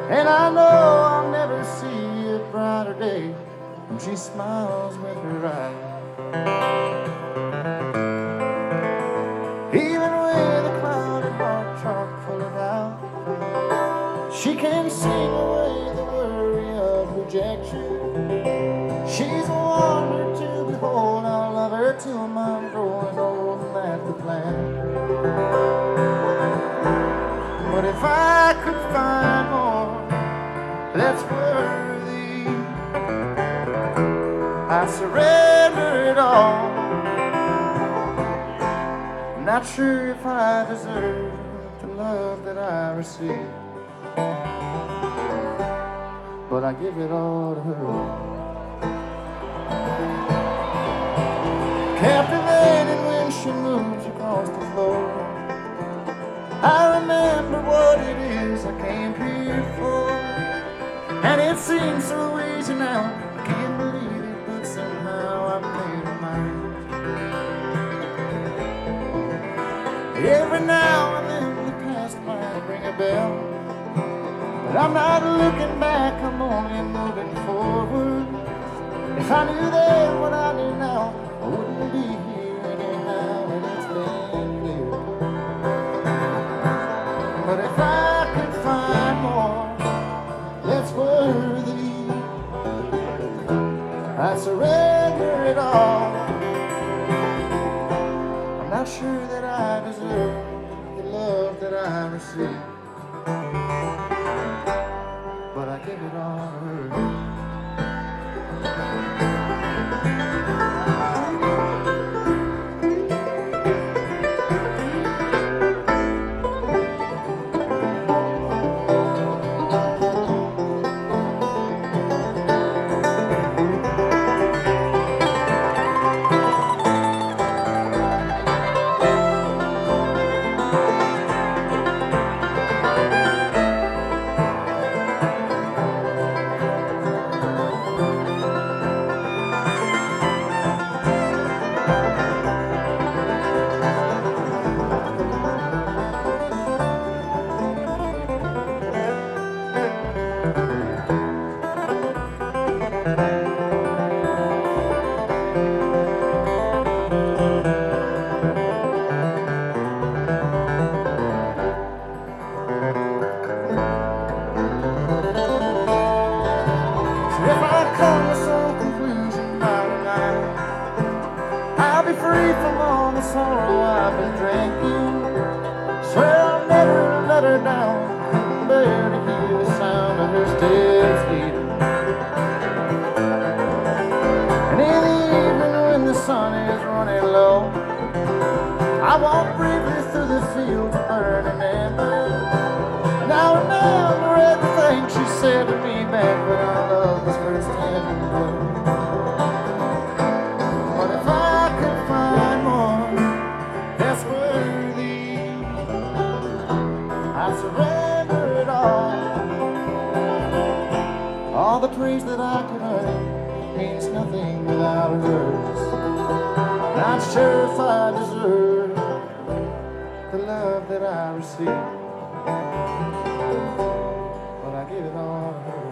And I know I'll never see a brighter day when she smiles with her eyes. Even with a clouded heart chock full of doubt, she can sing away the worry of rejection. She's a wonder to behold. I'll love her till my growing old and that's the plan. But if I could find more that's worthy, I'd surrender it all. I'm not sure if I deserve the love that I receive, but I give it all to her. Captivated when she moves across the floor. I remember what it is I came here for, and it seems so easy now. I can't believe it, but somehow I've made it mine. Every now and then the past might ring a bell, but I'm not looking back, I'm only moving forward. If I knew then what I knew now, I wouldn't be here anyhow, and it's been there. But if I could find more that's worthy, I'd surrender it all. I'm not sure that I deserve the love that I receive, but I give it all to her. I'll be free from all the sorrow I've been drinking. Swear I'll never let her down. Couldn't bear to hear the sound of her steps beating. And in the evening when the sun is running low, I walk briefly through the fields of burning ember. And I remember everything she said to me back when our love was first having blood. I surrender it all the praise that I could earn means nothing without hers. Not sure if I deserve the love that I receive, but I give it all to her.